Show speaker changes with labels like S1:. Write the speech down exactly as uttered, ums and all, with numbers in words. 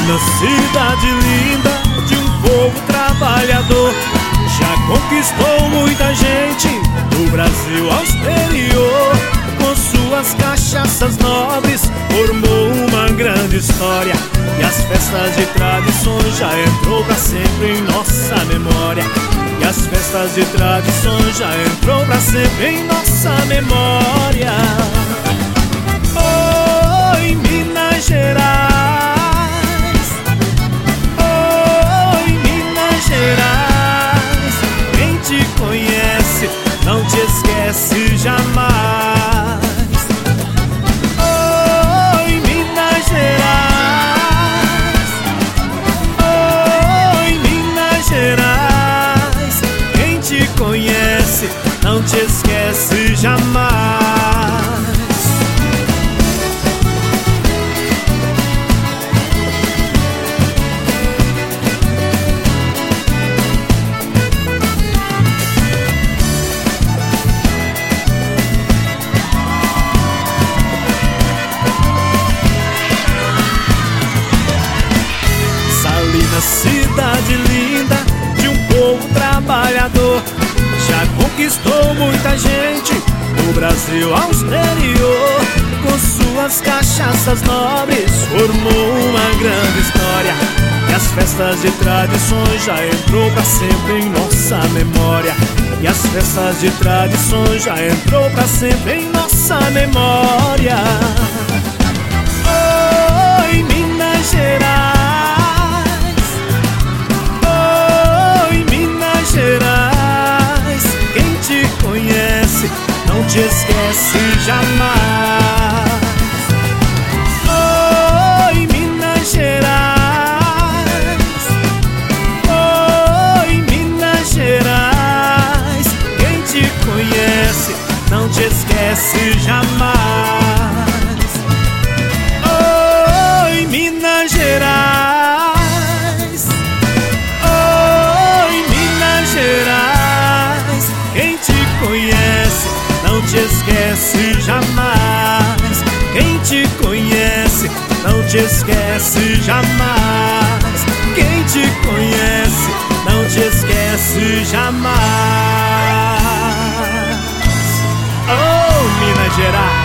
S1: Salina, cidade linda de um povo trabalhador, já conquistou muita gente do Brasil ao exterior. Com suas cachaças nobres formou uma grande história, e as festas de tradições já entrou pra sempre em nossa memória. E as festas de tradições já entrou pra sempre em nossa memória. Oi, Minas Gerais, oi, Minas Gerais, quem te conhece não te esquece jamais. Oi, Minas Gerais, oi, Minas Gerais, quem te conhece não te esquece jamais. Cidade linda de um povo trabalhador, já conquistou muita gente do Brasil ao exterior. Com suas cachaças nobres formou uma grande história, e as festas de tradições já entrou pra sempre em nossa memória. E as festas de tradições já entrou pra sempre em nossa memória. Oi, Minas Gerais, quem te conhece não te esquece jamais. Oi, Minas Gerais, oi, Minas Gerais, quem te conhece não te esquece jamais. Oi, Minas Gerais, quem te conhece não te esquece jamais. Quem te conhece não te esquece jamais. Quem te conhece não te esquece jamais. Oh, Minas Gerais.